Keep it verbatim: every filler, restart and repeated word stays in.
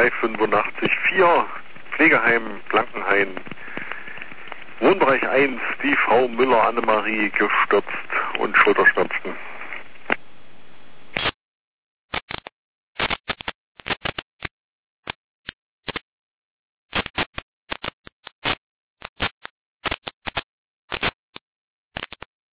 drei fünf acht vier, Pflegeheim Blankenhain, Wohnbereich eins, die Frau Müller Annemarie gestürzt und Schulterschmerzen.